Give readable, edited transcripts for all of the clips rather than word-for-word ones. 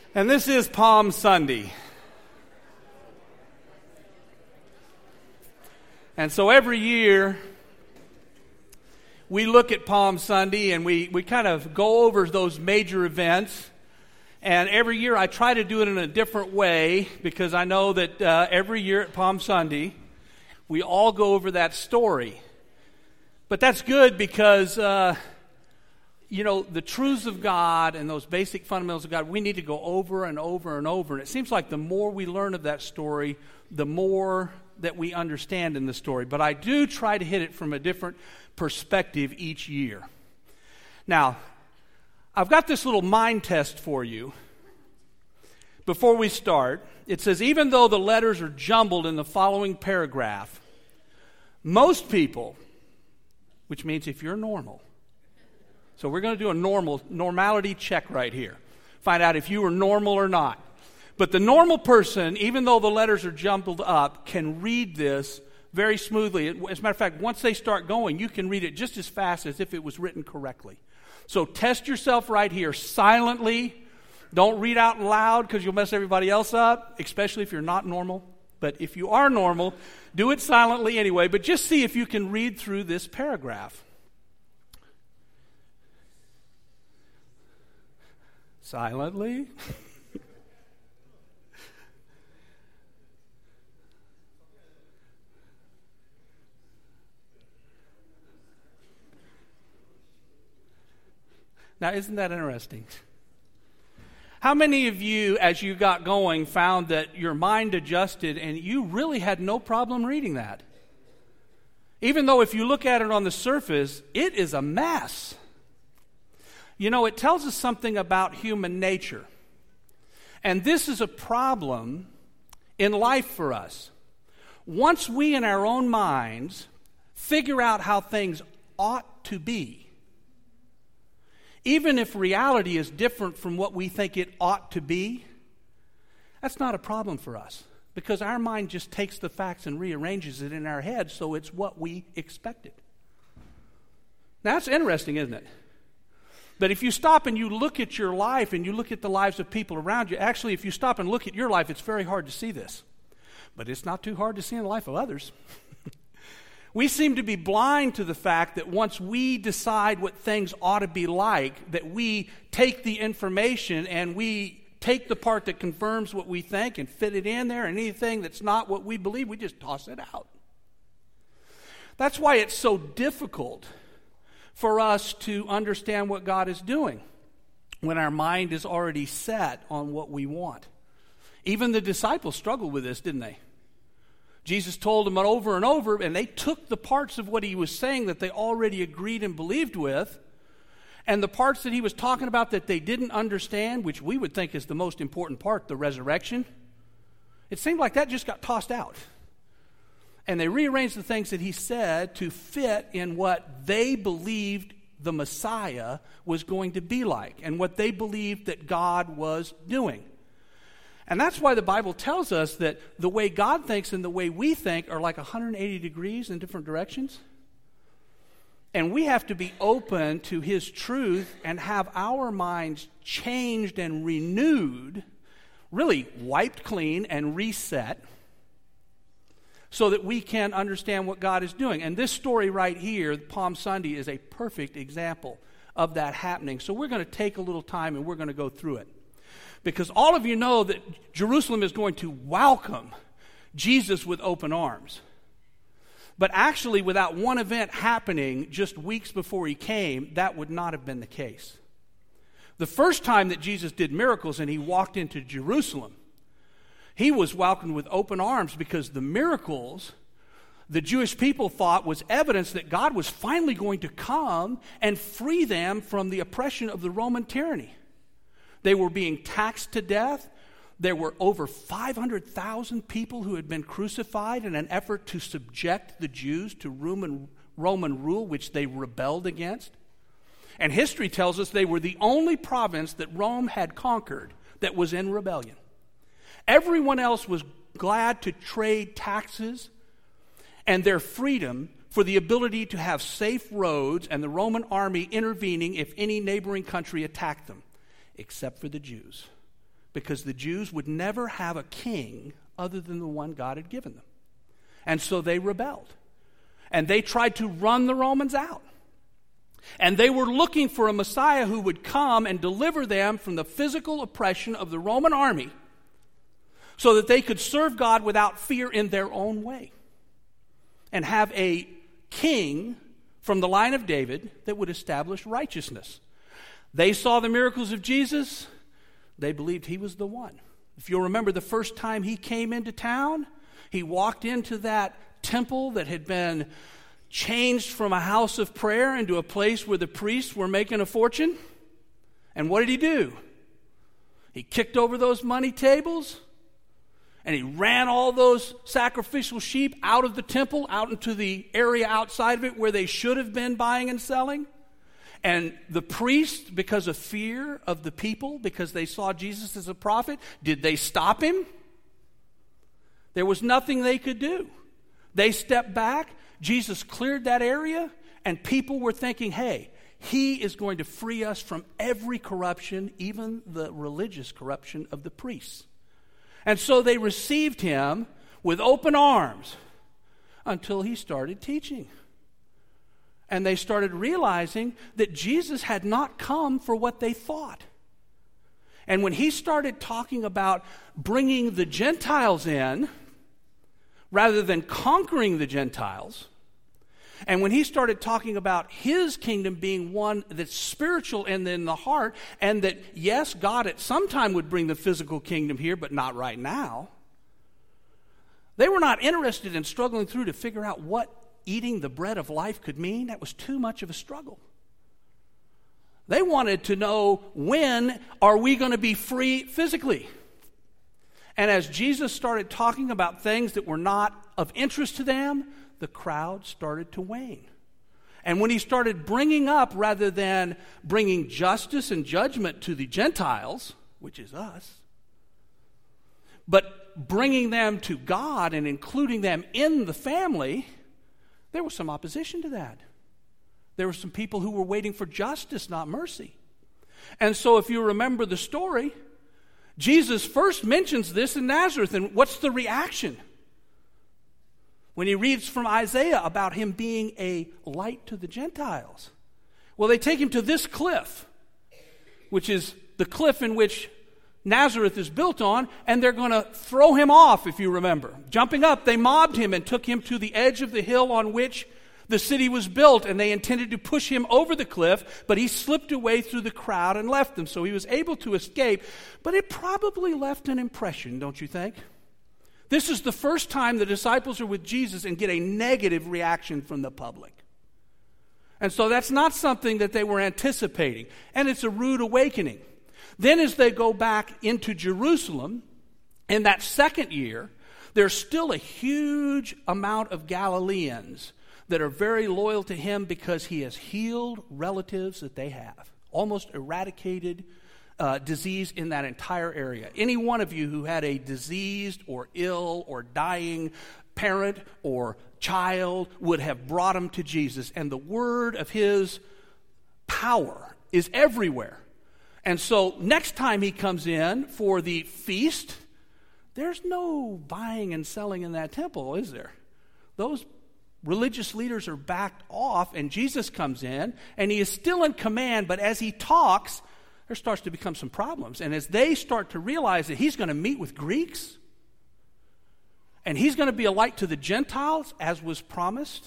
And this is Palm Sunday. And so every year we look at Palm Sunday and we kind of go over those major events. And every year I try to do it in a different way because I know that every year at Palm Sunday we all go over that story. But that's good because the truths of God and those basic fundamentals of God, we need to go over and over and over. And it seems like the more we learn of that story, the more that we understand in the story. But I do try to hit it from a different perspective each year. Now, I've got this little mind test for you before we start. It says, even though the letters are jumbled in the following paragraph, most people, which means if you're normal, so we're going to do a normality check right here. Find out if you are normal or not. But the normal person, even though the letters are jumbled up, can read this very smoothly. As a matter of fact, once they start going, you can read it just as fast as if it was written correctly. So test yourself right here silently. Don't read out loud because you'll mess everybody else up, especially if you're not normal. But if you are normal, do it silently anyway. But just see if you can read through this paragraph. Silently. Now, isn't that interesting? How many of you, as you got going, found that your mind adjusted and you really had no problem reading that? Even though if you look at it on the surface, it is a mess. You know, it tells us something about human nature. And this is a problem in life for us. Once we in our own minds figure out how things ought to be, even if reality is different from what we think it ought to be, that's not a problem for us because our mind just takes the facts and rearranges it in our head so it's what we expected. Now, that's interesting, isn't it? But if you stop and you look at your life and you look at the lives of people around you, actually, if you stop and look at your life, it's very hard to see this. But it's not too hard to see in the life of others. We seem to be blind to the fact that once we decide what things ought to be like, that we take the information and we take the part that confirms what we think and fit it in there, and anything that's not what we believe, we just toss it out. That's why it's so difficult for us to understand what God is doing when our mind is already set on what we want. Even the disciples struggled with this, didn't they? Jesus told them over and over, and they took the parts of what he was saying that they already agreed and believed with, and the parts that he was talking about that they didn't understand, which we would think is the most important part, the resurrection, it seemed like that just got tossed out. And they rearranged the things that he said to fit in what they believed the Messiah was going to be like and what they believed that God was doing. And that's why the Bible tells us that the way God thinks and the way we think are like 180 degrees in different directions. And we have to be open to his truth and have our minds changed and renewed, really wiped clean and reset, so that we can understand what God is doing. And this story right here, Palm Sunday, is a perfect example of that happening. So we're going to take a little time and we're going to go through it. Because all of you know that Jerusalem is going to welcome Jesus with open arms. But actually, without one event happening just weeks before he came, that would not have been the case. The first time that Jesus did miracles and he walked into Jerusalem, he was welcomed with open arms because the miracles the Jewish people thought was evidence that God was finally going to come and free them from the oppression of the Roman tyranny. They were being taxed to death. There were over 500,000 people who had been crucified in an effort to subject the Jews to Roman rule, which they rebelled against. And history tells us they were the only province that Rome had conquered that was in rebellion. Everyone else was glad to trade taxes and their freedom for the ability to have safe roads and the Roman army intervening if any neighboring country attacked them, except for the Jews. because the Jews would never have a king other than the one God had given them. And so they rebelled. And they tried to run the Romans out. And they were looking for a Messiah who would come and deliver them from the physical oppression of the Roman army so that they could serve God without fear in their own way and have a king from the line of David that would establish righteousness. They saw the miracles of Jesus. They believed he was the one. If you'll remember, the first time he came into town, he walked into that temple that had been changed from a house of prayer into a place where the priests were making a fortune. And what did he do? He kicked over those money tables, and he ran all those sacrificial sheep out of the temple, out into the area outside of it where they should have been buying and selling. And the priests, because of fear of the people, because they saw Jesus as a prophet, did they stop him? There was nothing they could do. They stepped back. Jesus cleared that area, and people were thinking, hey, he is going to free us from every corruption, even the religious corruption of the priests. And so they received him with open arms until he started teaching. And they started realizing that Jesus had not come for what they thought. And when he started talking about bringing the Gentiles in, rather than conquering the Gentiles, and when he started talking about his kingdom being one that's spiritual and in the heart, and that, yes, God at some time would bring the physical kingdom here, but not right now, they were not interested in struggling through to figure out what eating the bread of life could mean. That was too much of a struggle. They wanted to know, when are we going to be free physically? And as Jesus started talking about things that were not of interest to them, the crowd started to wane. And when he started bringing up, rather than bringing justice and judgment to the Gentiles, which is us, but bringing them to God and including them in the family, there was some opposition to that. There were some people who were waiting for justice, not mercy. And so if you remember the story, Jesus first mentions this in Nazareth, and what's the reaction? When he reads from Isaiah about him being a light to the Gentiles. Well, they take him to this cliff, which is the cliff in which Nazareth is built on, and they're going to throw him off, if you remember. Jumping up, they mobbed him and took him to the edge of the hill on which the city was built, and they intended to push him over the cliff, but he slipped away through the crowd and left them, so he was able to escape. But it probably left an impression, don't you think? This is the first time the disciples are with Jesus and get a negative reaction from the public. And so that's not something that they were anticipating, and it's a rude awakening. Then as they go back into Jerusalem, in that second year, there's still a huge amount of Galileans that are very loyal to him because he has healed relatives that they have, almost eradicated disease in that entire area. Any one of you who had a diseased or ill or dying parent or child would have brought him to Jesus, and the word of his power is everywhere. And so next time he comes in for the feast, there's no buying and selling in that temple, is there? Those religious leaders are backed off, and Jesus comes in, and he is still in command, but as he talks, there starts to become some problems. And as they start to realize that he's going to meet with Greeks, and he's going to be a light to the Gentiles, as was promised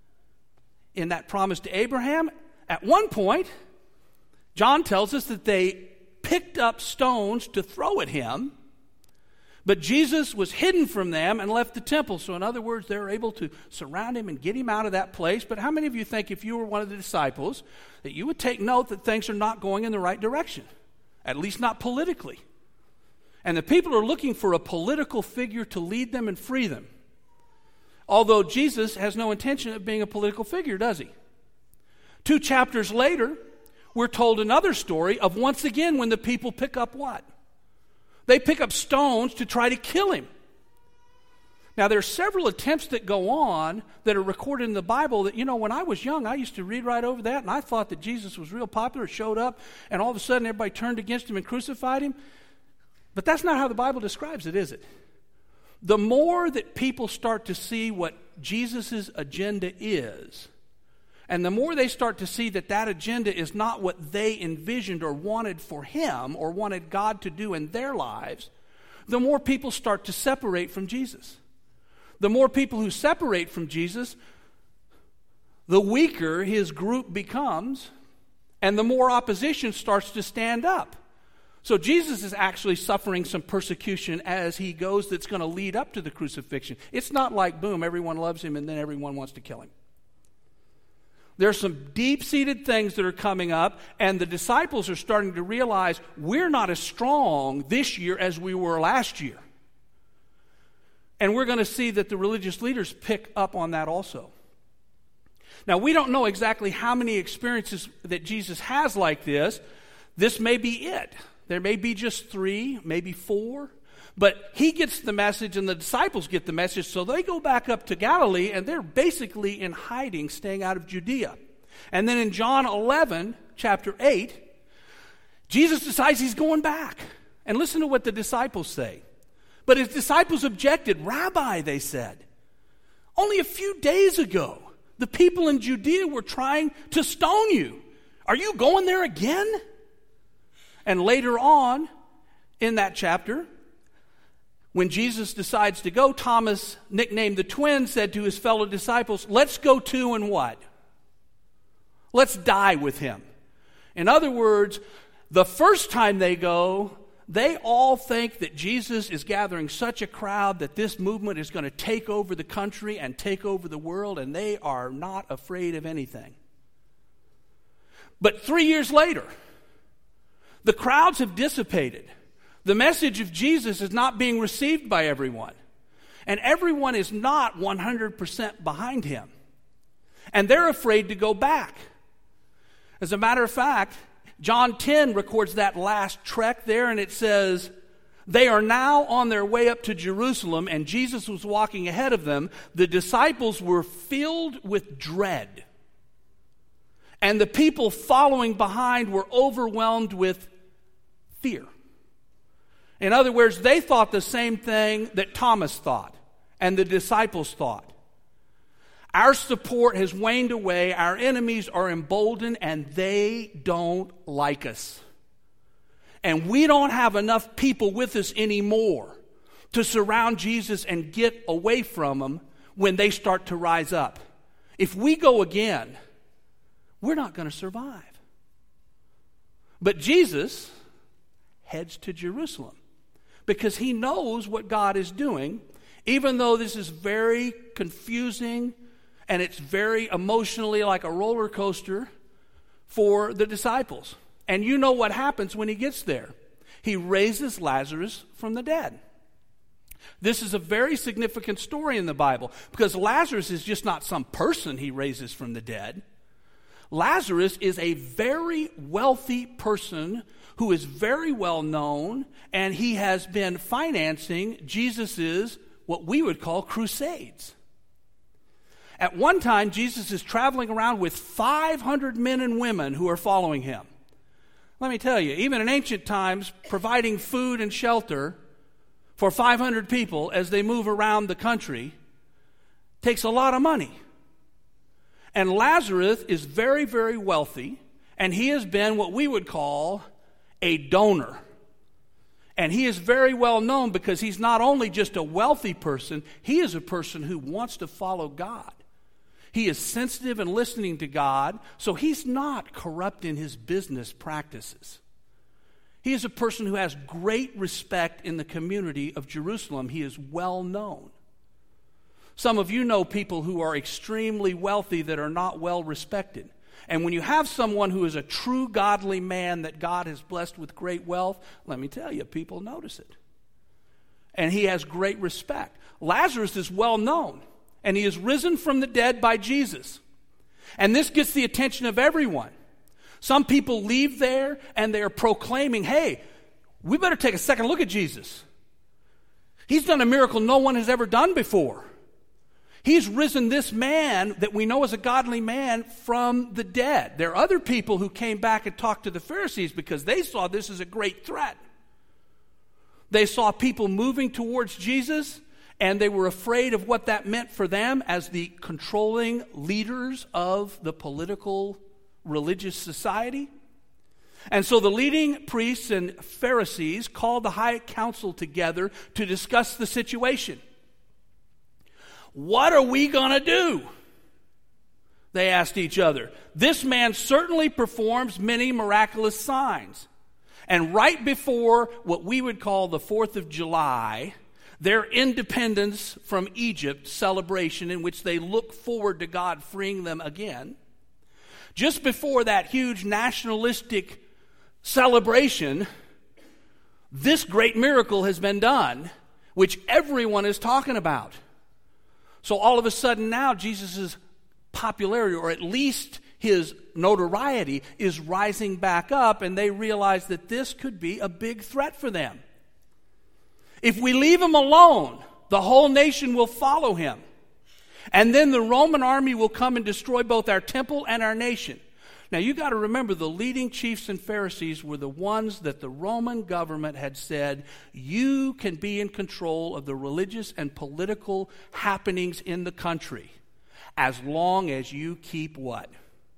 in that promise to Abraham, at one point, John tells us that they picked up stones to throw at him, but Jesus was hidden from them and left the temple. So in other words, they were able to surround him and get him out of that place. But how many of you think, if you were one of the disciples, that you would take note that things are not going in the right direction? At least not politically. And the people are looking for a political figure to lead them and free them. Although Jesus has no intention of being a political figure, does he? 2 chapters later, we're told another story of once again when the people pick up what? They pick up stones to try to kill him. Now, there are several attempts that go on that are recorded in the Bible that, when I was young, I used to read right over that, and I thought that Jesus was real popular, showed up, and all of a sudden everybody turned against him and crucified him. But that's not how the Bible describes it, is it? The more that people start to see what Jesus' agenda is, and the more they start to see that that agenda is not what they envisioned or wanted for him or wanted God to do in their lives, the more people start to separate from Jesus. The more people who separate from Jesus, the weaker his group becomes, and the more opposition starts to stand up. So Jesus is actually suffering some persecution as he goes that's going to lead up to the crucifixion. It's not like, boom, everyone loves him and then everyone wants to kill him. There's some deep-seated things that are coming up, and the disciples are starting to realize we're not as strong this year as we were last year. And we're going to see that the religious leaders pick up on that also. Now, we don't know exactly how many experiences that Jesus has like this. This may be it. There may be just 3, maybe 4. But he gets the message and the disciples get the message, so they go back up to Galilee, and they're basically in hiding, staying out of Judea. And then in John 11, chapter 8, Jesus decides he's going back. And listen to what the disciples say. But his disciples objected. "Rabbi," they said, "only a few days ago, the people in Judea were trying to stone you. Are you going there again?" And later on in that chapter, when Jesus decides to go, Thomas, nicknamed the twin, said to his fellow disciples, "Let's go too and what? Let's die with him." In other words, the first time they go, they all think that Jesus is gathering such a crowd that this movement is going to take over the country and take over the world, and they are not afraid of anything. But 3 years later, the crowds have dissipated. The message of Jesus is not being received by everyone. And everyone is not 100% behind him. And they're afraid to go back. As a matter of fact, John 10 records that last trek there, and it says, "They are now on their way up to Jerusalem, and Jesus was walking ahead of them. The disciples were filled with dread. And the people following behind were overwhelmed with fear." In other words, they thought the same thing that Thomas thought and the disciples thought. Our support has waned away, our enemies are emboldened, and they don't like us. And we don't have enough people with us anymore to surround Jesus and get away from him when they start to rise up. If we go again, we're not going to survive. But Jesus heads to Jerusalem because he knows what God is doing, even though this is very confusing and it's very emotionally like a roller coaster for the disciples. And you know what happens when he gets there. He raises Lazarus from the dead. This is a very significant story in the Bible because Lazarus is just not some person he raises from the dead. Lazarus is a very wealthy person who is very well known, and he has been financing Jesus's what we would call crusades. At one time, Jesus is traveling around with 500 men and women who are following him. Let me tell you, even in ancient times, providing food and shelter for 500 people as they move around the country takes a lot of money. And Lazarus is very, very wealthy, and he has been what we would call a donor. And he is very well known because he's not only just a wealthy person, he is a person who wants to follow God. He is sensitive and listening to God, so he's not corrupt in his business practices. He is a person who has great respect in the community of Jerusalem. He is well known. Some of you know people who are extremely wealthy that are not well respected. And when you have someone who is a true godly man that God has blessed with great wealth, let me tell you, people notice it. And he has great respect. Lazarus is well known, and he is risen from the dead by Jesus. And this gets the attention of everyone. Some people leave there and they are proclaiming, hey, we better take a second look at Jesus. He's done a miracle no one has ever done before. He's risen this man that we know as a godly man from the dead. There are other people who came back and talked to the Pharisees because they saw this as a great threat. They saw people moving towards Jesus, and they were afraid of what that meant for them as the controlling leaders of the political, religious society. And so the leading priests and Pharisees called the high council together to discuss the situation. What are we going to do? They asked each other. This man certainly performs many miraculous signs. And right before what we would call the 4th of July, their independence from Egypt celebration in which they look forward to God freeing them again, just before that huge nationalistic celebration, this great miracle has been done, which everyone is talking about. So all of a sudden now, Jesus' popularity, or at least his notoriety, is rising back up, and they realize that this could be a big threat for them. If we leave him alone, the whole nation will follow him. And then the Roman army will come and destroy both our temple and our nation. Now, you got to remember, the leading chiefs and Pharisees were the ones that the Roman government had said, you can be in control of the religious and political happenings in the country as long as you keep what?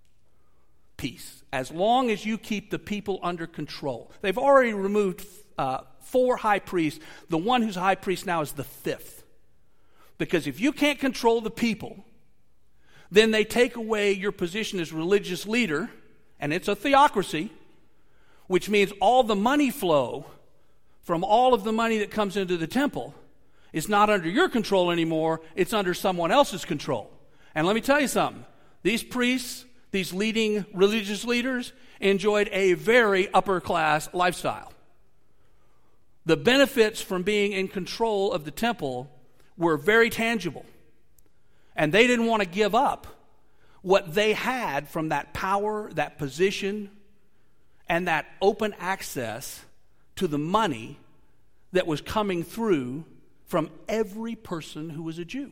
Peace. As long as you keep the people under control. They've already removed 4 high priests. The one who's high priest now is the 5th. Because if you can't control the people, then they take away your position as religious leader, and it's a theocracy, which means all the money flow from all of the money that comes into the temple is not under your control anymore, it's under someone else's control. And let me tell you something, these priests, these leading religious leaders, enjoyed a very upper class lifestyle. The benefits from being in control of the temple were very tangible. And they didn't want to give up what they had from that power, that position, and that open access to the money that was coming through from every person who was a Jew,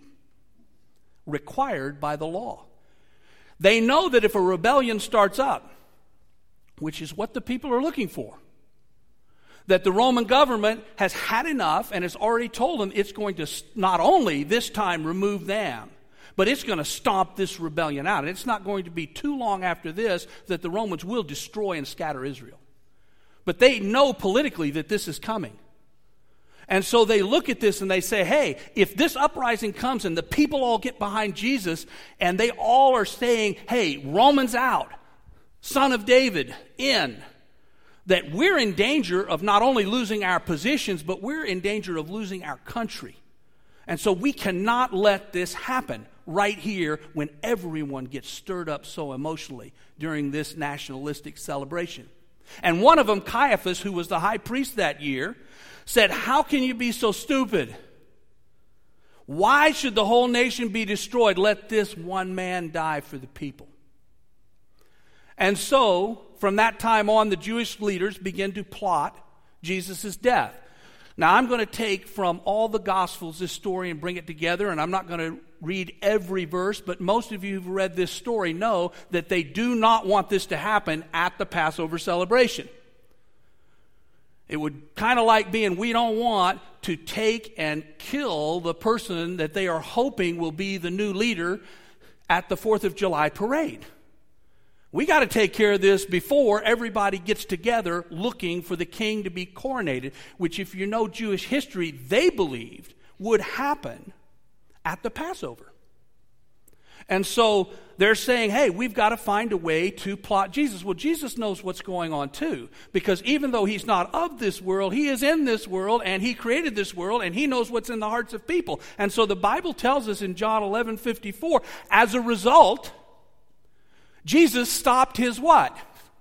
required by the law. They know that if a rebellion starts up, which is what the people are looking for, that the Roman government has had enough and has already told them it's going to not only this time remove them, but it's going to stomp this rebellion out. And it's not going to be too long after this that the Romans will destroy and scatter Israel. But they know politically that this is coming. And so they look at this and they say, hey, if this uprising comes and the people all get behind Jesus and they all are saying, hey, Romans out, Son of David in, that we're in danger of not only losing our positions, but we're in danger of losing our country. And so we cannot let this happen right here when everyone gets stirred up so emotionally during this nationalistic celebration. And one of them, Caiaphas, who was the high priest that year, said, how can you be so stupid? Why should the whole nation be destroyed? Let this one man die for the people. And so, from that time on, the Jewish leaders began to plot Jesus' death. Now, I'm going to take from all the Gospels this story and bring it together, and I'm not going to read every verse, but most of you who've read this story know that they do not want this to happen at the Passover celebration. It would kind of like being, we don't want to take and kill the person that they are hoping will be the new leader at the 4th of July parade. We got to take care of this before everybody gets together looking for the king to be coronated, which, if you know Jewish history, they believed would happen at the Passover. And so they're saying, hey, we've got to find a way to plot Jesus. Well, Jesus knows what's going on too, because even though he's not of this world, he is in this world, and he created this world, and he knows what's in the hearts of people. And so the Bible tells us in John 11:54, as a result, Jesus stopped his what?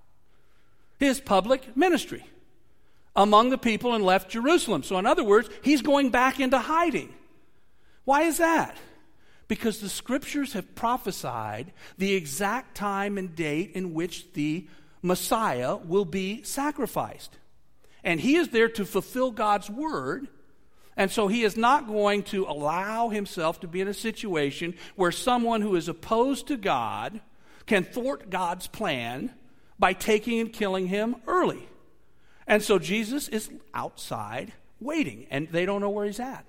His public ministry among the people and left Jerusalem. So in other words, he's going back into hiding. Why is that? Because the scriptures have prophesied the exact time and date in which the Messiah will be sacrificed. And he is there to fulfill God's word. And so he is not going to allow himself to be in a situation where someone who is opposed to God can thwart God's plan by taking and killing him early. And so Jesus is outside waiting, and they don't know where he's at.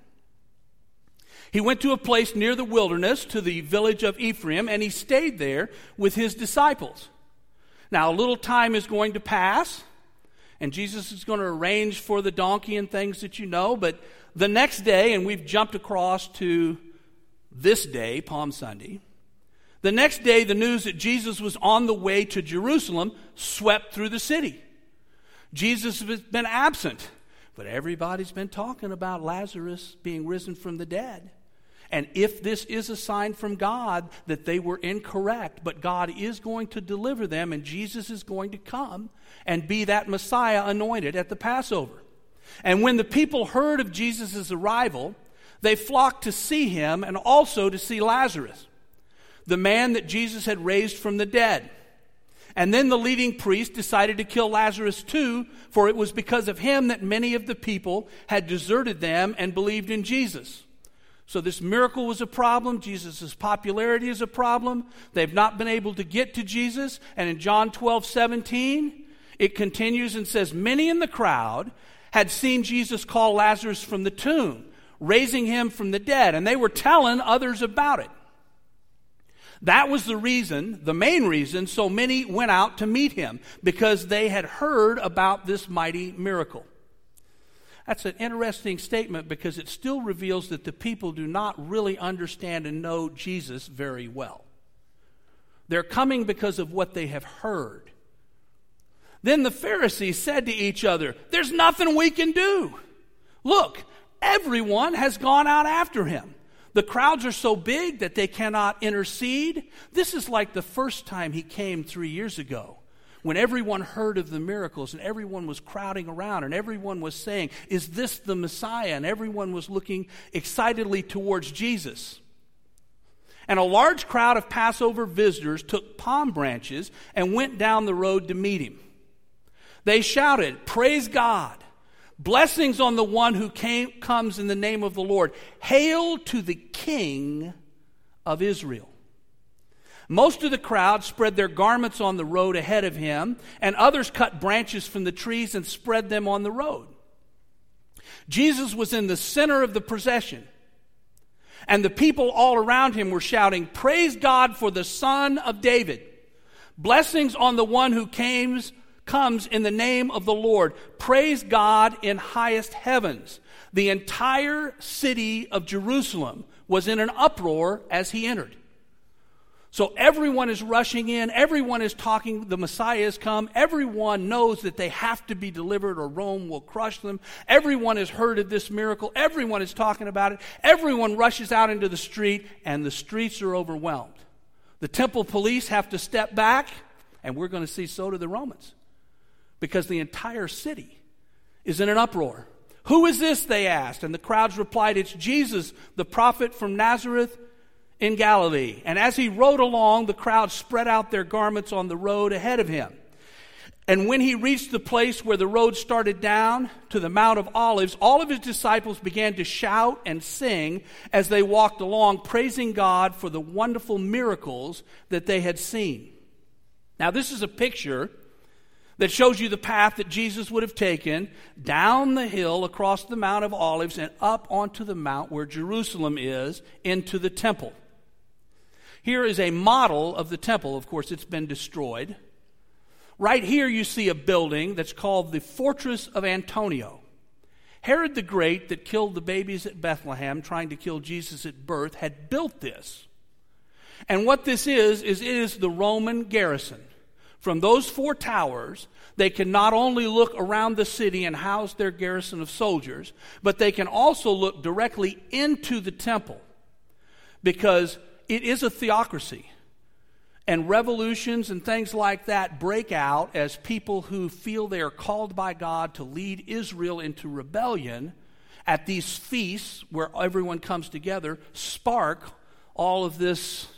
He went to a place near the wilderness, to the village of Ephraim, and he stayed there with his disciples. Now, a little time is going to pass, and Jesus is going to arrange for the donkey and things that you know, but the next day, and we've jumped across to this day, Palm Sunday, the next day, the news that Jesus was on the way to Jerusalem swept through the city. Jesus has been absent, but everybody's been talking about Lazarus being risen from the dead. And if this is a sign from God that they were incorrect, but God is going to deliver them, and Jesus is going to come and be that Messiah anointed at the Passover. And when the people heard of Jesus' arrival, they flocked to see him and also to see Lazarus, the man that Jesus had raised from the dead. And then the leading priest decided to kill Lazarus too, for it was because of him that many of the people had deserted them and believed in Jesus. So this miracle was a problem. Jesus' popularity is a problem. They've not been able to get to Jesus. And in John 12:17, it continues and says, many in the crowd had seen Jesus call Lazarus from the tomb, raising him from the dead, and they were telling others about it. That was the reason, the main reason, so many went out to meet him, because they had heard about this mighty miracle. That's an interesting statement, because it still reveals that the people do not really understand and know Jesus very well. They're coming because of what they have heard. Then the Pharisees said to each other, there's nothing we can do. Look, everyone has gone out after him. The crowds are so big that they cannot intercede. This is like the first time he came 3 years ago, when everyone heard of the miracles and everyone was crowding around and everyone was saying, is this the Messiah? And everyone was looking excitedly towards Jesus. And a large crowd of Passover visitors took palm branches and went down the road to meet him. They shouted, praise God. Blessings on the one who comes in the name of the Lord. Hail to the King of Israel. Most of the crowd spread their garments on the road ahead of him, and others cut branches from the trees and spread them on the road. Jesus was in the center of the procession, and the people all around him were shouting, praise God for the Son of David. Blessings on the one who comes in the name of the Lord. Praise God in highest heavens. The entire city of Jerusalem was in an uproar as he entered. So everyone is rushing in. Everyone is talking. The Messiah has come. Everyone knows that they have to be delivered or Rome will crush them. Everyone has heard of this miracle. Everyone is talking about it. Everyone rushes out into the street, and the streets are overwhelmed. The temple police have to step back, and we're going to see so do the Romans, because the entire city is in an uproar. Who is this, they asked. And the crowds replied, it's Jesus, the prophet from Nazareth in Galilee. And as he rode along, the crowd spread out their garments on the road ahead of him. And when he reached the place where the road started down to the Mount of Olives, all of his disciples began to shout and sing as they walked along, praising God for the wonderful miracles that they had seen. Now, this is a picture that shows you the path that Jesus would have taken down the hill across the Mount of Olives and up onto the mount where Jerusalem is, into the temple. Here is a model of the temple. Of course, it's been destroyed. Right here you see a building that's called the Fortress of Antonia. Herod the Great, that killed the babies at Bethlehem, trying to kill Jesus at birth, had built this. And what this is it is the Roman garrison. From those 4 towers, they can not only look around the city and house their garrison of soldiers, but they can also look directly into the temple, because it is a theocracy. And revolutions and things like that break out as people who feel they are called by God to lead Israel into rebellion at these feasts where everyone comes together, spark all of this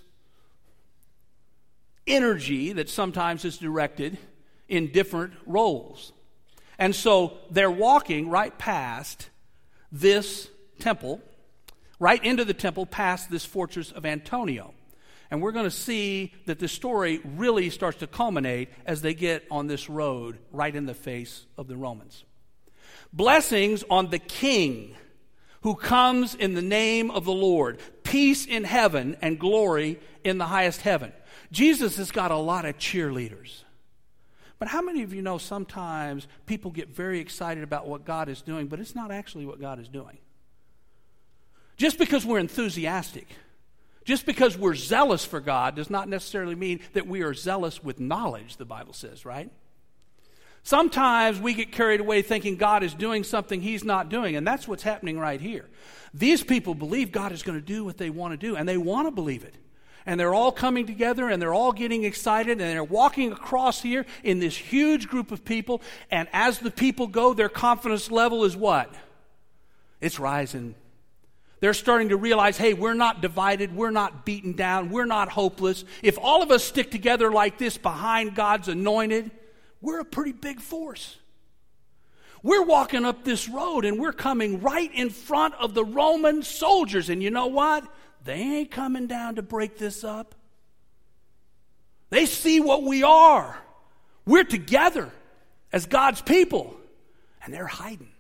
energy that sometimes is directed in different roles. And so they're walking right past this temple, right into the temple, past this Fortress of Antonia. And we're going to see that the story really starts to culminate as they get on this road right in the face of the Romans. Blessings on the King who comes in the name of the Lord. Peace in heaven and glory in the highest heaven. Jesus has got a lot of cheerleaders. But how many of you know sometimes people get very excited about what God is doing, but it's not actually what God is doing? Just because we're enthusiastic, just because we're zealous for God does not necessarily mean that we are zealous with knowledge, the Bible says, right? Sometimes we get carried away thinking God is doing something He's not doing, and that's what's happening right here. These people believe God is going to do what they want to do, and they want to believe it. And they're all coming together, and they're all getting excited, and they're walking across here in this huge group of people, and as the people go, their confidence level is what? It's rising. They're starting to realize, hey, we're not divided, we're not beaten down, we're not hopeless. If all of us stick together like this behind God's anointed, we're a pretty big force. We're walking up this road, and we're coming right in front of the Roman soldiers, and you know what? They ain't coming down to break this up. They see what we are. We're together as God's people, and they're hiding.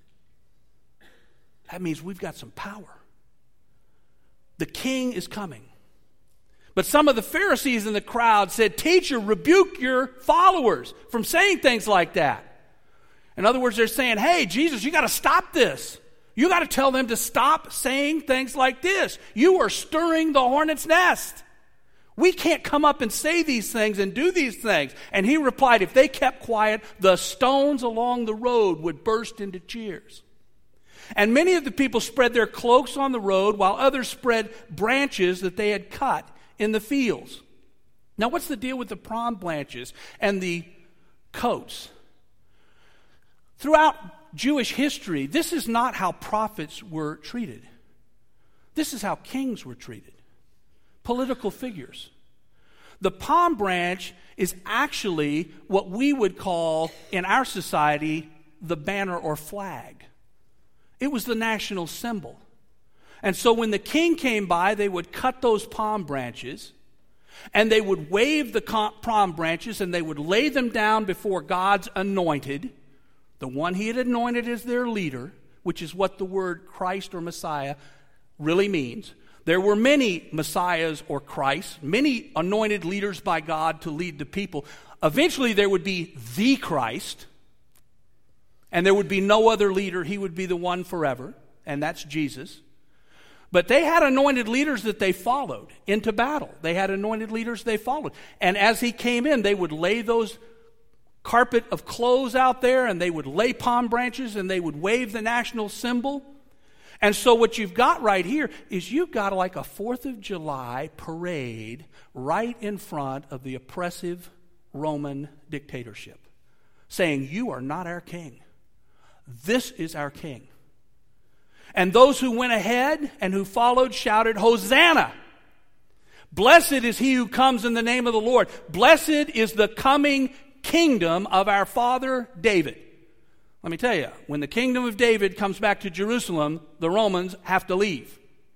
That means we've got some power. The king is coming. But some of the Pharisees in the crowd said, "Teacher, rebuke your followers from saying things like that." In other words, they're saying, hey, Jesus, you got to stop this. You got to tell them to stop saying things like this. You are stirring the hornet's nest. We can't come up and say these things and do these things. And he replied, if they kept quiet, the stones along the road would burst into cheers. And many of the people spread their cloaks on the road, while others spread branches that they had cut in the fields. Now, what's the deal with the palm branches and the coats? Throughout Jewish history, this is not how prophets were treated. This is how kings were treated. Political figures. The palm branch is actually what we would call, in our society, the banner or flag. It was the national symbol. And so when the king came by, they would cut those palm branches, and they would wave the palm branches, and they would lay them down before God's anointed, the one he had anointed as their leader, which is what the word Christ or Messiah really means. There were many Messiahs or Christs, many anointed leaders by God to lead the people. Eventually there would be the Christ, and there would be no other leader. He would be the one forever, and that's Jesus. But they had anointed leaders that they followed into battle. They had anointed leaders they followed. And as he came in, they would lay those carpet of clothes out there, and they would lay palm branches, and they would wave the national symbol. And so what you've got right here is you've got like a 4th of July parade right in front of the oppressive Roman dictatorship, saying, you are not our king. This is our king. And those who went ahead and who followed shouted, Hosanna! Blessed is he who comes in the name of the Lord. Blessed is the coming kingdom of our father David. Let me tell you, when the kingdom of David comes back to Jerusalem, the Romans have to leave.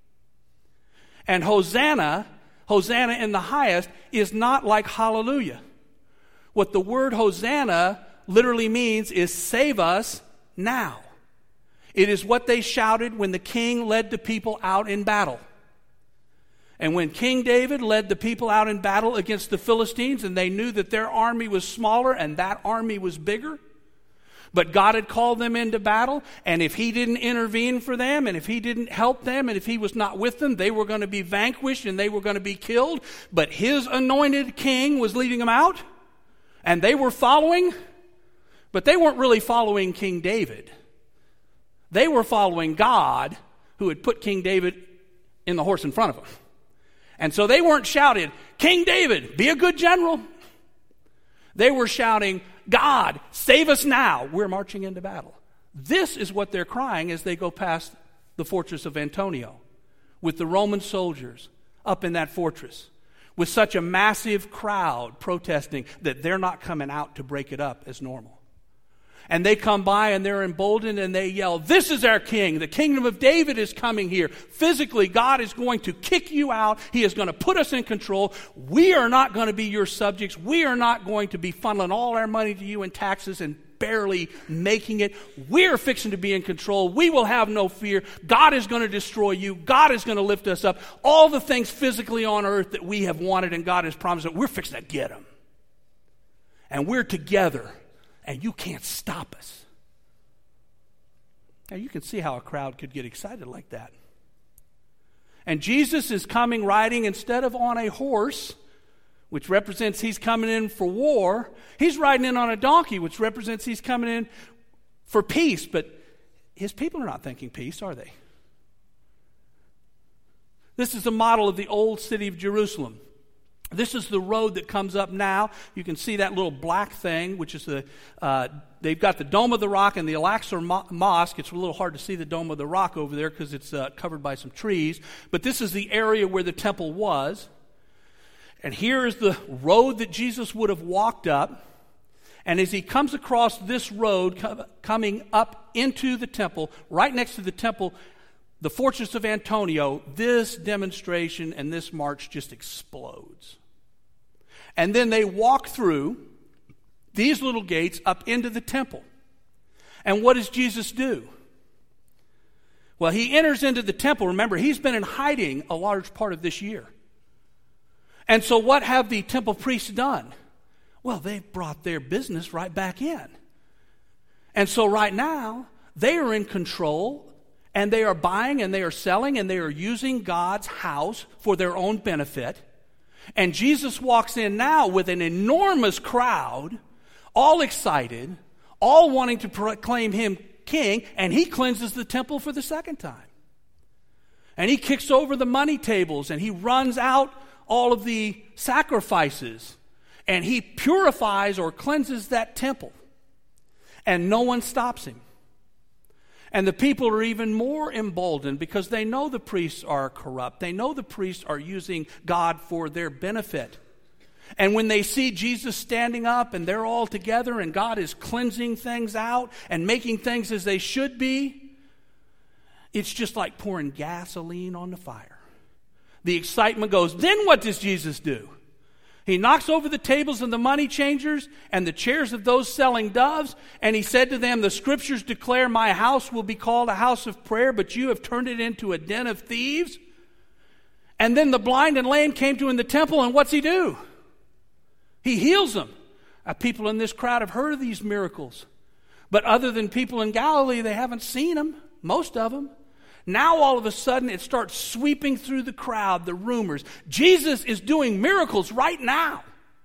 And Hosanna in the highest, is not like hallelujah. What the word Hosanna literally means is save us now. It is what they shouted when the king led the people out in battle. And when King David led the people out in battle against the Philistines, and they knew that their army was smaller and that army was bigger, but God had called them into battle, and if he didn't intervene for them, and if he didn't help them, and if he was not with them, they were going to be vanquished and they were going to be killed. But his anointed king was leading them out, and they were following, but they weren't really following King David. They were following God, who had put King David in the horse in front of them. And so they weren't shouting, King David, be a good general. They were shouting, God, save us now. We're marching into battle. This is what they're crying as they go past the fortress of Antonia, with the Roman soldiers up in that fortress, with such a massive crowd protesting that they're not coming out to break it up as normal. And they come by and they're emboldened and they yell, this is our king. The kingdom of David is coming here. Physically, God is going to kick you out. He is going to put us in control. We are not going to be your subjects. We are not going to be funneling all our money to you in taxes and barely making it. We're fixing to be in control. We will have no fear. God is going to destroy you. God is going to lift us up. All the things physically on earth that we have wanted and God has promised, that we're fixing to get them. And we're together, and you can't stop us. Now, you can see how a crowd could get excited like that. And Jesus is coming riding, instead of on a horse, which represents he's coming in for war, he's riding in on a donkey, which represents he's coming in for peace. But his people are not thinking peace, are they? This is a model of the old city of Jerusalem. This is the road that comes up now. You can see that little black thing, which is they've got the Dome of the Rock and the Al-Aqsa Mosque. It's a little hard to see the Dome of the Rock over there because it's covered by some trees. But this is the area where the temple was. And here is the road that Jesus would have walked up. And as he comes across this road, coming up into the temple, right next to the temple, the Fortress of Antonio, this demonstration and this march just explodes. And then they walk through these little gates up into the temple. And what does Jesus do? Well, he enters into the temple. Remember, he's been in hiding a large part of this year. And so what have the temple priests done? Well, they've brought their business right back in. And so right now, they are in control, and they are buying and they are selling and they are using God's house for their own benefit. And Jesus walks in now with an enormous crowd, all excited, all wanting to proclaim him king, and he cleanses the temple for the second time. And he kicks over the money tables, and he runs out all of the sacrifices, and he purifies or cleanses that temple. And no one stops him. And the people are even more emboldened because they know the priests are corrupt. They know the priests are using God for their benefit. And when they see Jesus standing up and they're all together and God is cleansing things out and making things as they should be, it's just like pouring gasoline on the fire. The excitement goes. Then what does Jesus do? He knocks over the tables of the money changers and the chairs of those selling doves, and he said to them, the scriptures declare my house will be called a house of prayer, but you have turned it into a den of thieves. And then the blind and lame came to him in the temple, and what's he do? He heals them. People in this crowd have heard of these miracles, but other than people in Galilee, they haven't seen them, most of them. Now all of a sudden it starts sweeping through the crowd, the rumors. Jesus is doing miracles right now.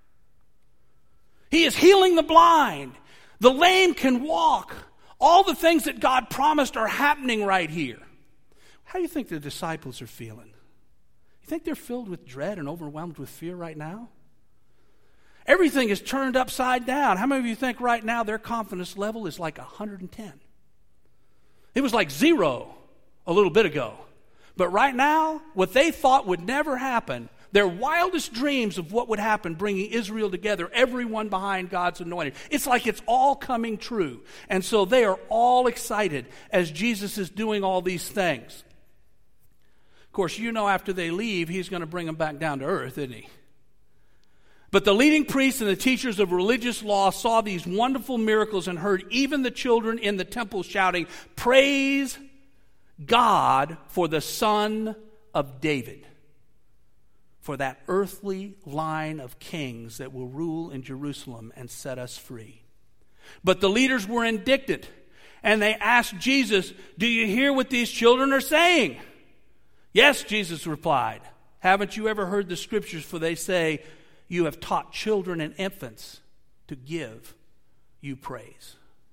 He is healing the blind. The lame can walk. All the things that God promised are happening right here. How do you think the disciples are feeling? You think they're filled with dread and overwhelmed with fear right now? Everything is turned upside down. How many of you think right now their confidence level is like 110? It was like 0 a little bit ago. But right now, what they thought would never happen, their wildest dreams of what would happen, bringing Israel together, everyone behind God's anointed, it's like it's all coming true. And so they are all excited as Jesus is doing all these things. Of course, you know after they leave, he's going to bring them back down to earth, isn't he? But the leading priests and the teachers of religious law saw these wonderful miracles and heard even the children in the temple shouting, "Praise God for the Son of David, for that earthly line of kings that will rule in Jerusalem and set us free." But the leaders were indignant, and they asked Jesus, "Do you hear what these children are saying?" "Yes," Jesus replied. "Haven't you ever heard the scriptures? For they say, you have taught children and infants to give you praise."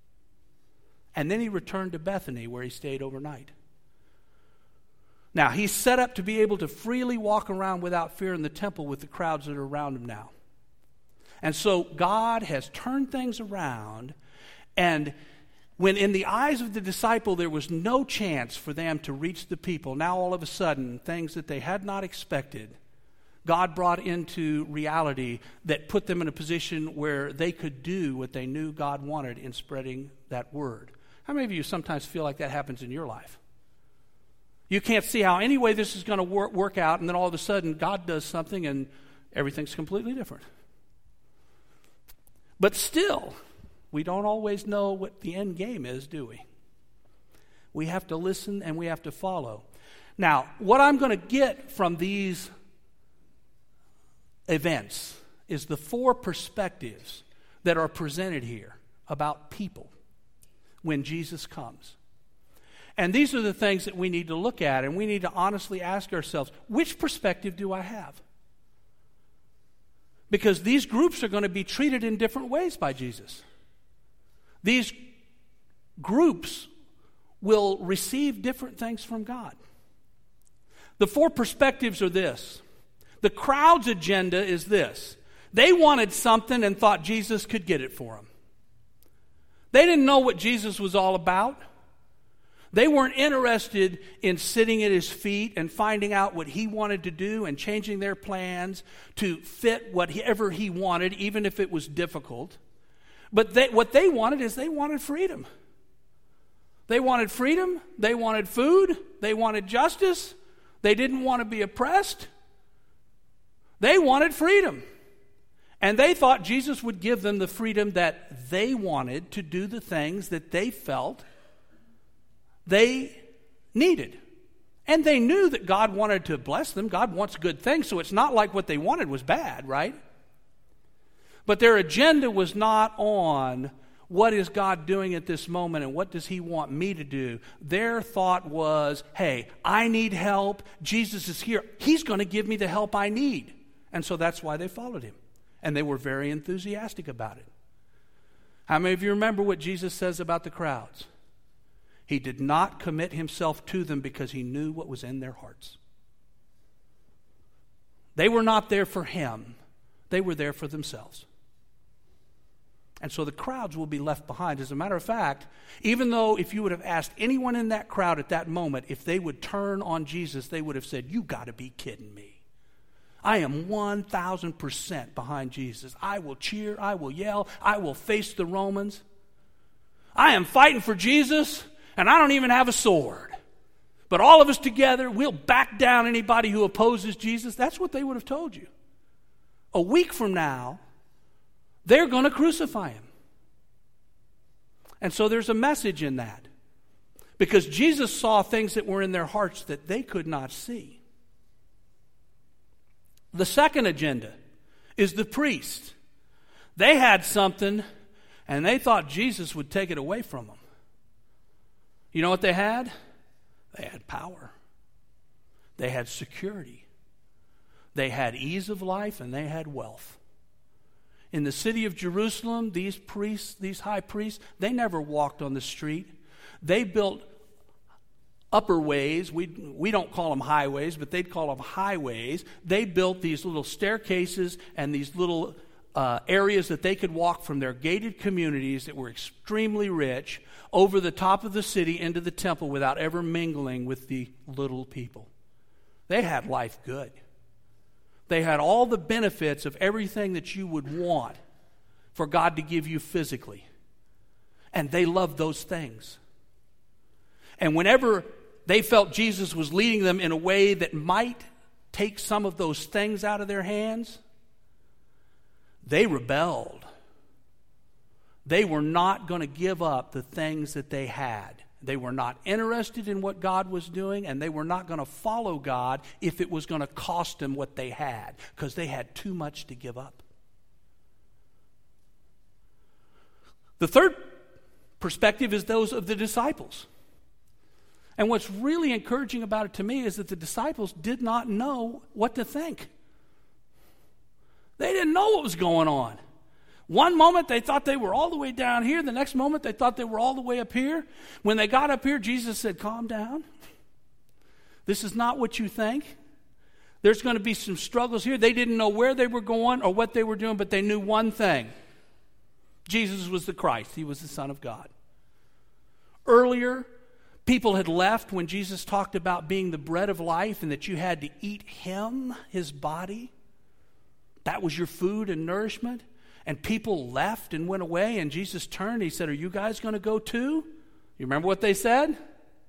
And then he returned to Bethany, where he stayed overnight. Now, he's set up to be able to freely walk around without fear in the temple with the crowds that are around him now. And so God has turned things around, and when in the eyes of the disciple there was no chance for them to reach the people, now all of a sudden, things that they had not expected, God brought into reality that put them in a position where they could do what they knew God wanted in spreading that word. How many of you sometimes feel like that happens in your life? You can't see how any way this is going to work out, and then all of a sudden God does something and everything's completely different. But still, We don't always know what the end game is, do we? We have to listen and we have to follow. Now, what I'm going to get from these events is the 4 perspectives that are presented here about people when Jesus comes. And these are the things that we need to look at, and we need to honestly ask ourselves, which perspective do I have? Because these groups are going to be treated in different ways by Jesus. These groups will receive different things from God. The 4 perspectives are this. The crowd's agenda is this. They wanted something and thought Jesus could get it for them. They didn't know what Jesus was all about. They weren't interested in sitting at his feet and finding out what he wanted to do and changing their plans to fit whatever he wanted, even if it was difficult. But what they wanted is they wanted freedom. They wanted freedom. They wanted food. They wanted justice. They didn't want to be oppressed. They wanted freedom. And they thought Jesus would give them the freedom that they wanted to do the things that they felt they needed. And they knew that God wanted to bless them. God wants good things, so it's not like what they wanted was bad, right? But their agenda was not on what is God doing at this moment and what does he want me to do. Their thought was, hey, I need help. Jesus is here. He's going to give me the help I need. And so that's why they followed him. And they were very enthusiastic about it. How many of you remember what Jesus says about the crowds? He did not commit himself to them because he knew what was in their hearts. They were not there for him. They were there for themselves. And so the crowds will be left behind. As a matter of fact, even though if you would have asked anyone in that crowd at that moment if they would turn on Jesus, they would have said, "You got to be kidding me. I am 1,000% behind Jesus. I will cheer, I will yell, I will face the Romans. I am fighting for Jesus, and I don't even have a sword. But all of us together, we'll back down anybody who opposes Jesus." That's what they would have told you. A week from now, they're going to crucify him. And so there's a message in that. Because Jesus saw things that were in their hearts that they could not see. The second agenda is the priest. They had something, and they thought Jesus would take it away from them. You know what they had? They had power. They had security. They had ease of life, and they had wealth. In the city of Jerusalem, these priests, these high priests, they never walked on the street. They built upper ways. We don't call them highways, but they'd call them highways. They built these little staircases and these little areas that they could walk from their gated communities that were extremely rich over the top of the city into the temple without ever mingling with the little people. They had life good. They had all the benefits of everything that you would want for God to give you physically. And they loved those things. And whenever they felt Jesus was leading them in a way that might take some of those things out of their hands, they rebelled. They were not going to give up the things that they had. They were not interested in what God was doing, and they were not going to follow God if it was going to cost them what they had, because they had too much to give up. The third perspective is those of the disciples. And what's really encouraging about it to me is that the disciples did not know what to think. They didn't know what was going on. One moment they thought they were all the way down here. The next moment they thought they were all the way up here. When they got up here, Jesus said, "Calm down. This is not what you think. There's going to be some struggles here." They didn't know where they were going or what they were doing, but they knew one thing. Jesus was the Christ. He was the Son of God. Earlier, people had left when Jesus talked about being the bread of life and that you had to eat him, his body. That was your food and nourishment. And people left and went away, and Jesus turned. He said, "Are you guys going to go too?" You remember what they said?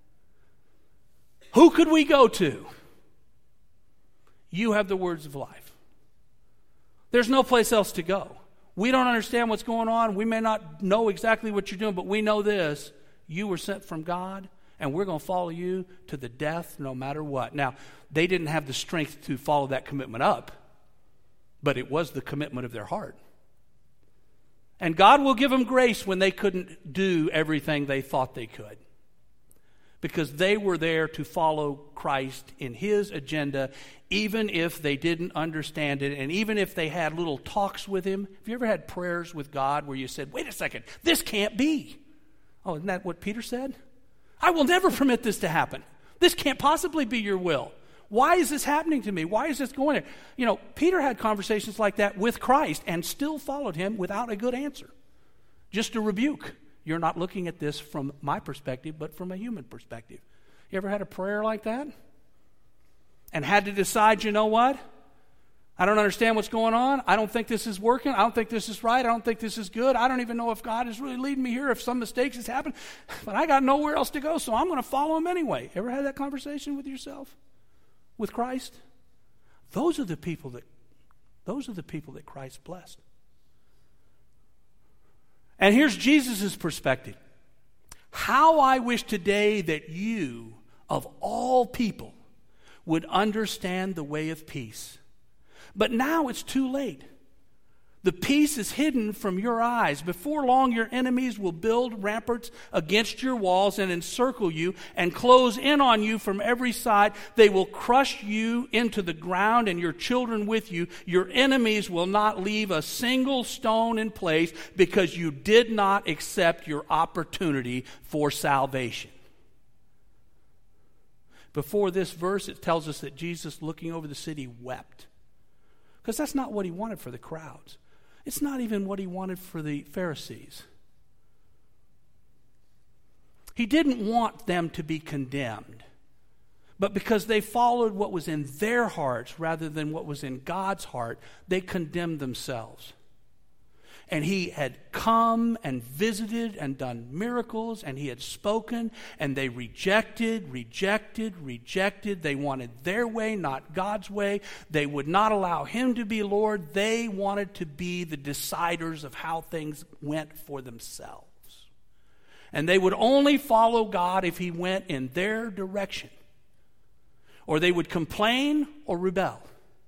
"Who could we go to? You have the words of life. There's no place else to go. We don't understand what's going on. We may not know exactly what you're doing, but we know this. You were sent from God, and we're going to follow you to the death no matter what. Now, they didn't have the strength to follow that commitment up, but it was the commitment of their heart. And God will give them grace when they couldn't do everything they thought they could, because they were there to follow Christ in His agenda, even if they didn't understand it, and even if they had little talks with Him. Have you ever had prayers with God where you said, wait a second, this can't be? Oh, isn't that what Peter said? I will never permit this to happen. This can't possibly be your will. Why is this happening to me? Why is this going there? You know, Peter had conversations like that with Christ and still followed Him without a good answer. Just a rebuke. You're not looking at this from my perspective, but from a human perspective. You ever had a prayer like that? And had to decide, you know what? I don't understand what's going on. I don't think this is working. I don't think this is right. I don't think this is good. I don't even know if God is really leading me here, if some mistakes has happened. But I got nowhere else to go, so I'm going to follow Him anyway. Ever had that conversation with yourself? With Christ? Those are the people that Christ blessed. And here's Jesus' perspective. How I wish today that you, of all people, would understand the way of peace. But now it's too late. The peace is hidden from your eyes. Before long, your enemies will build ramparts against your walls and encircle you and close in on you from every side. They will crush you into the ground and your children with you. Your enemies will not leave a single stone in place because you did not accept your opportunity for salvation. Before this verse, it tells us that Jesus, looking over the city, wept. Because that's not what He wanted for the crowds. It's not even what He wanted for the Pharisees. He didn't want them to be condemned. But because they followed what was in their hearts rather than what was in God's heart, they condemned themselves. And He had come and visited and done miracles, and He had spoken, and they rejected. They wanted their way, not God's way. They would not allow Him to be Lord. They wanted to be the deciders of how things went for themselves. And they would only follow God if He went in their direction. Or they would complain or rebel.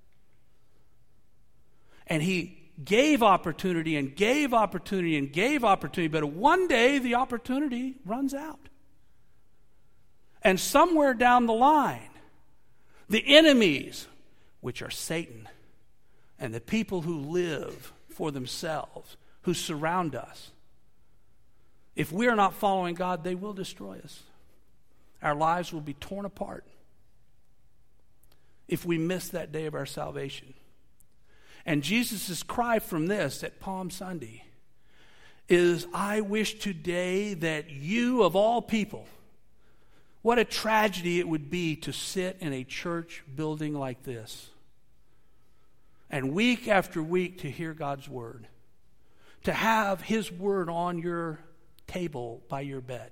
And He gave opportunity and gave opportunity and gave opportunity, but one day the opportunity runs out. And somewhere down the line, the enemies, which are Satan, and the people who live for themselves, who surround us, if we are not following God, they will destroy us. Our lives will be torn apart if we miss that day of our salvation. And Jesus' cry from this at Palm Sunday is, I wish today that you, of all people, what a tragedy it would be to sit in a church building like this and week after week to hear God's word, to have His word on your table by your bed,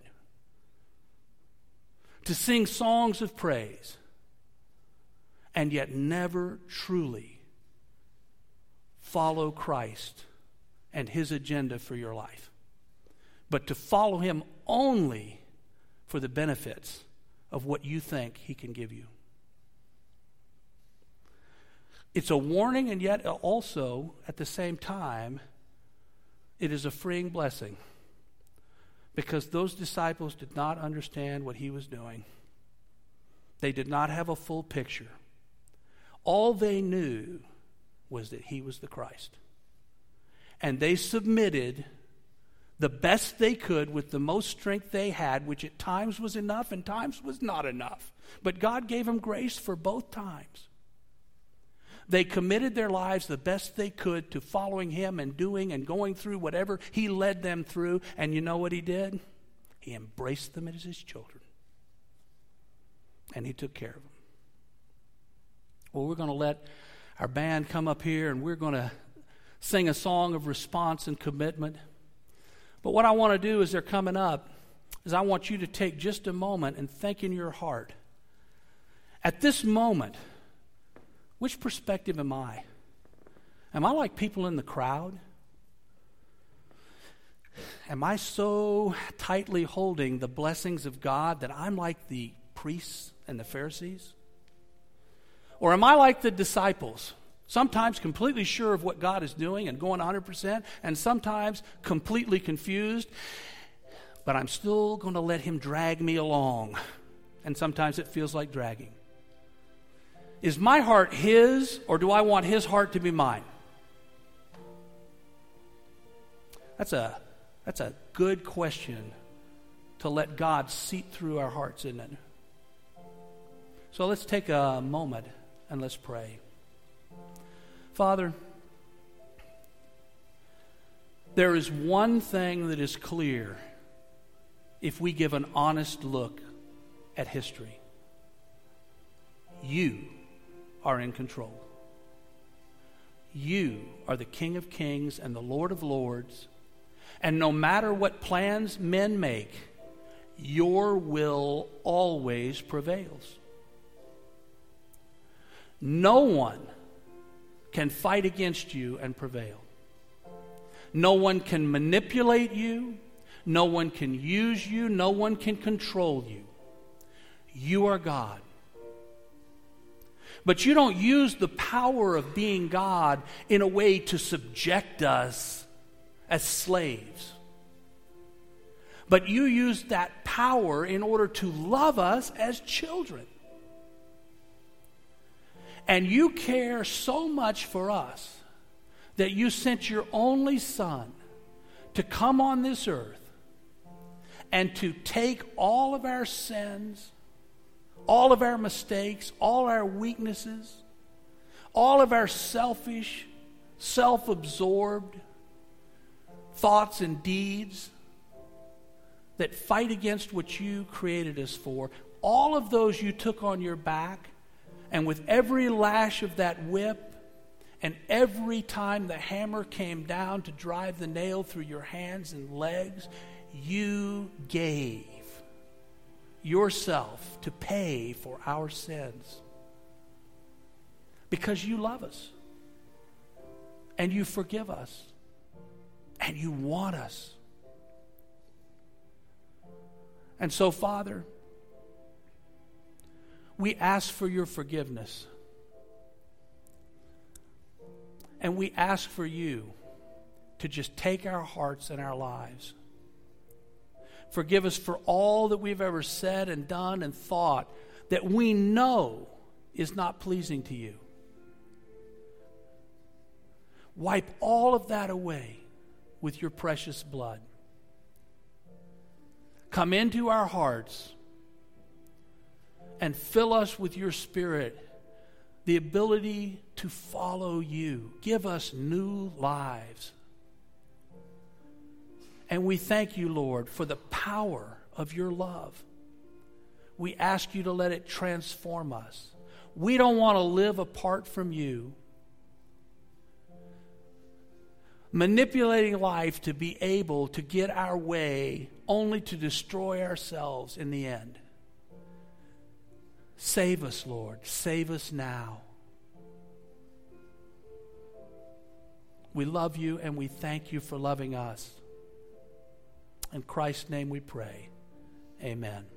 to sing songs of praise, and yet never truly follow Christ and His agenda for your life, but to follow Him only for the benefits of what you think He can give you. It's a warning, and yet also, at the same time, it is a freeing blessing, because those disciples did not understand what He was doing. They did not have a full picture. All they knew was that He was the Christ. And they submitted the best they could with the most strength they had, which at times was enough and times was not enough. But God gave them grace for both times. They committed their lives the best they could to following Him and doing and going through whatever He led them through. And you know what He did? He embraced them as His children. And He took care of them. Well, we're going to let our band come up here, and we're going to sing a song of response and commitment. But what I want to do as they're coming up is I want you to take just a moment and think in your heart, at this moment, which perspective am I? Am I like people in the crowd? Am I so tightly holding the blessings of God that I'm like the priests and the Pharisees? Or am I like the disciples, sometimes completely sure of what God is doing and going 100%, and sometimes completely confused, but I'm still going to let him drag me along, and sometimes it feels like dragging? Is my heart his, or do I want his heart to be mine? That's a good question to let God seep through our hearts, isn't it? So let's take a moment and let's pray. Father, there is one thing that is clear if we give an honest look at history. You are in control. You are the King of Kings and the Lord of Lords. And no matter what plans men make, your will always prevails. No one can fight against you and prevail. No one can manipulate you. No one can use you. No one can control you. You are God. But you don't use the power of being God in a way to subject us as slaves. But you use that power in order to love us as children. And you care so much for us that you sent your only Son to come on this earth and to take all of our sins, all of our mistakes, all our weaknesses, all of our selfish, self-absorbed thoughts and deeds that fight against what you created us for. All of those you took on your back, and with every lash of that whip, and every time the hammer came down to drive the nail through your hands and legs, you gave yourself to pay for our sins. Because you love us, and you forgive us, and you want us. And so, Father, we ask for your forgiveness. And we ask for you to just take our hearts and our lives. Forgive us for all that we've ever said and done and thought that we know is not pleasing to you. Wipe all of that away with your precious blood. Come into our hearts and fill us with your Spirit, the ability to follow you. Give us new lives. And we thank you, Lord, for the power of your love. We ask you to let it transform us. We don't want to live apart from you, manipulating life to be able to get our way only to destroy ourselves in the end. Save us, Lord. Save us now. We love you and we thank you for loving us. In Christ's name we pray. Amen.